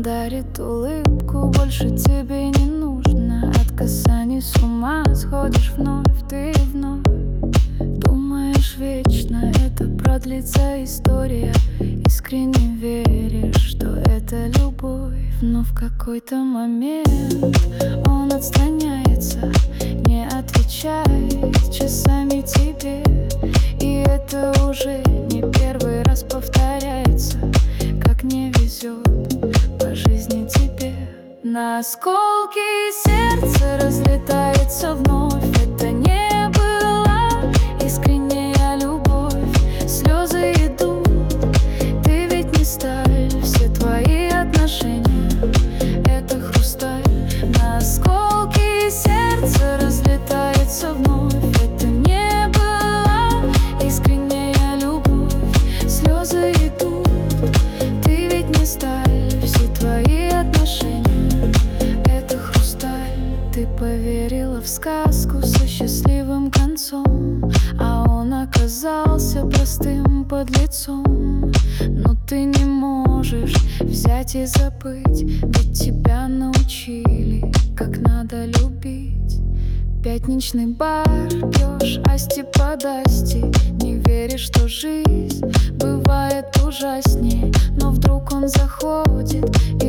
дарит улыбку, больше тебе не нужно. От касаний с ума сходишь вновь, ты вновь думаешь вечно, это продлится история. Искренне веришь, что это любовь, но в какой-то момент он отстраняется, не отвечает часами тебе. И это уже не первый раз повторяется, как не везет по жизни тебе. На осколки сердце разлетается вновь. Это не была искренняя любовь. Слезы идут, ты ведь не сталь. Все твои отношения — это хрусталь. На осколки сердце разлетается вновь. Это не была искренняя любовь. Слезы идут, ты ведь не сталь. Все твои отношения — это хрусталь. Ты поверила в сказку со счастливым концом, а он оказался простым подлецом. Но ты не можешь взять и забыть, ведь тебя научили, как надо любить. Пятничный бар пьешь асти под асти, не веришь, что жизнь бывает ужаснее. Но вдруг он заходит